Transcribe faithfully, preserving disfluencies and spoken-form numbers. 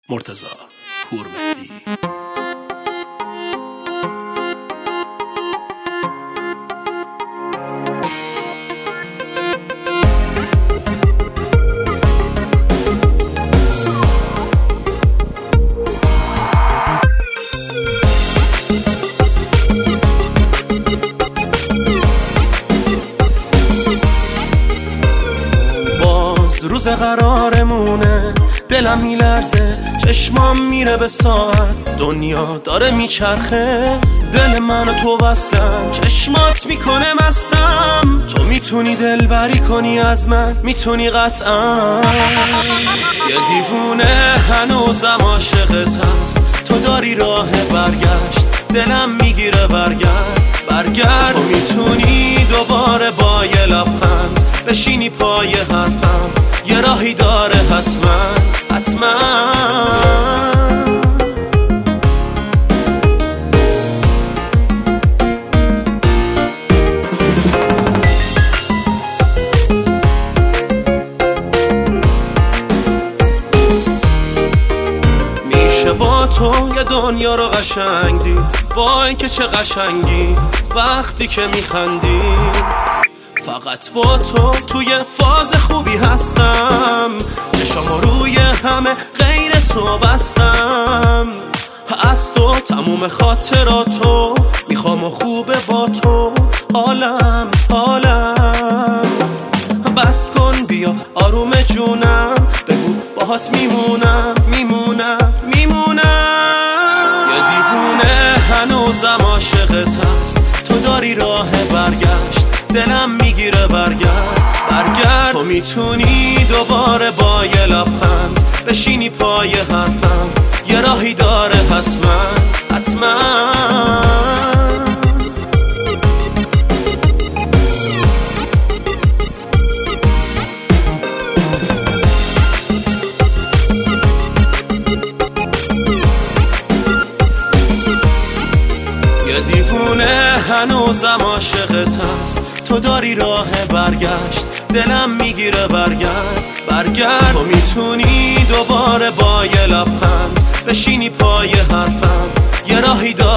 مرتضی پورمهدی. روز قرارمونه، دلم میلرزه، چشمام میره به ساعت، دنیا داره میچرخه، دل من و تو وصلن، چشمات میکنه مستم، تو میتونی دلبری کنی از من، میتونی قطعا. یه دیوونه هنوزم عاشقت هست، تو داری راه برگشت، دلم میگیره برگرد برگرد. تو میتونی دوباره با یه لبخند بشینی پای حرفم، یه راهی داره حتما حتما. میشه با تو یه دنیا رو قشنگ دید، با اینکه چه قشنگی وقتی که میخندی. فقط با تو توی فاز خوبی هستم، چشامو روی همه غیر تو بستم. از تو تموم خاطراتو میخوام و خوبه با تو، حالم حالم. بس کن بیا آروم جونم، بگو باهات میمونم میمونم میمونم. یه دیوونه هنوزم عاشقت هست، تو داری راه برگشت، دلم میگیره برگرد برگرد. تو میتونی دوباره با یه لبخند بشینی پای حرفم، یه راهی داره حتما حتما. یه دیوونه هنوزم عاشقت هست، تو داری راه برگشت، دلم میگیره برگرد برگرد. تو میتونی دوباره با یه لبخند بشینی پای حرفم، یه راهی داری